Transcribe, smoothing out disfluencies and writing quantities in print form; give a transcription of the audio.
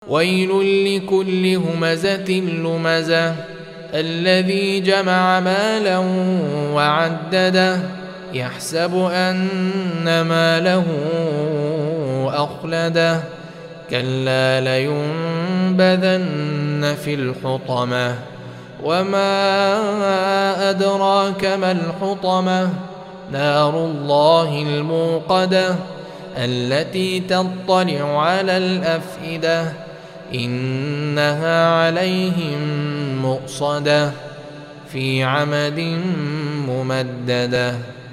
ويل لكل همزة لمزة الذي جمع مالا وعدده يحسب أن ماله أخلده كلا لينبذن في الحطمة وما أدراك ما الحطمة نار الله الموقدة التي تطلع على الأفئدة إنها عليهم مؤصدة في عمد ممددة.